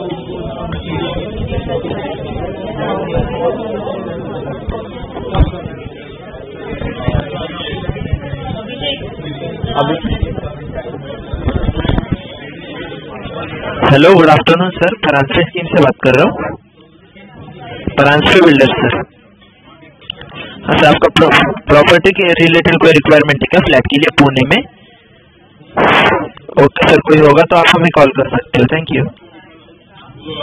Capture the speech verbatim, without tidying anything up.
Hello, good afternoon sir, Paranjape scheme से बात कर रहा हूँ। Paranjape builder sir. हाँ सर, आपका प्रॉपर्टी के रिलेटेड कोई रिक्वायरमेंट है क्या फ्लैट के लिए पुणे में? ओके सर, कोई होगा तो आप हमें कॉल कर सकते हो। Thank you.